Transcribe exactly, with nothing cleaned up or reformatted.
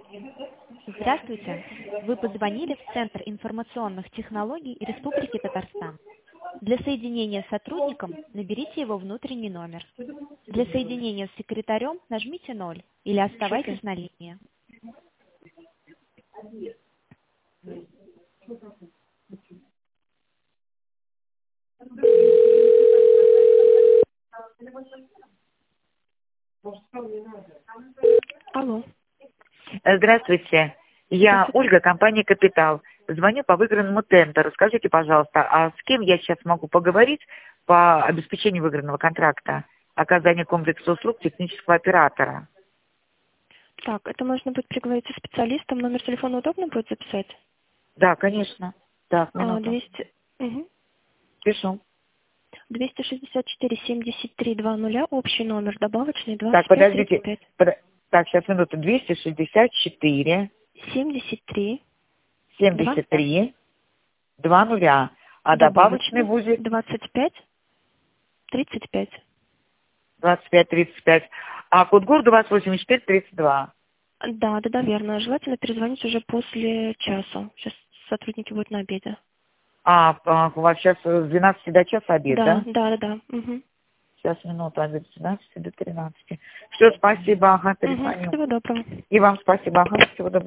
Здравствуйте. Вы позвонили в Центр информационных технологий Республики Татарстан. Для соединения с сотрудником наберите его внутренний номер. Для соединения с секретарем нажмите ноль или оставайтесь на линии. Алло. Здравствуйте. Я Здравствуйте. Ольга, компания «Капитал». Звоню по выигранному тендеру. Скажите, пожалуйста, а с кем я сейчас могу поговорить по обеспечению выигранного контракта? Оказание комплекса услуг технического оператора. Так, это можно будет приговорить со специалистом. Номер телефона удобно будет записать? Да, конечно. Так, А, минуту. двести... Угу. Пишу. двести шестьдесят четыре семьдесят три двадцать, общий номер, добавочный Так, двадцать пять тридцать подождите. пять. Под- Так, сейчас минуту. двести шестьдесят четыре семьдесят три семьдесят три два нуля. А добавочный будет двадцать пять тридцать пять. двадцать пять тридцать пять. А код города у вас восемьдесят четыре тридцать два. Да, да, да, верно. Желательно перезвонить уже после часа. Сейчас сотрудники будут на обеде. А, а, у вас сейчас с двенадцати до часа обед, Да, да? да, да, да. Угу. Сейчас минуту, обед с двенадцати до тринадцати. Все, спасибо, ага, Угу. перезвоню. Всего доброго. И вам спасибо, ага, всего доброго.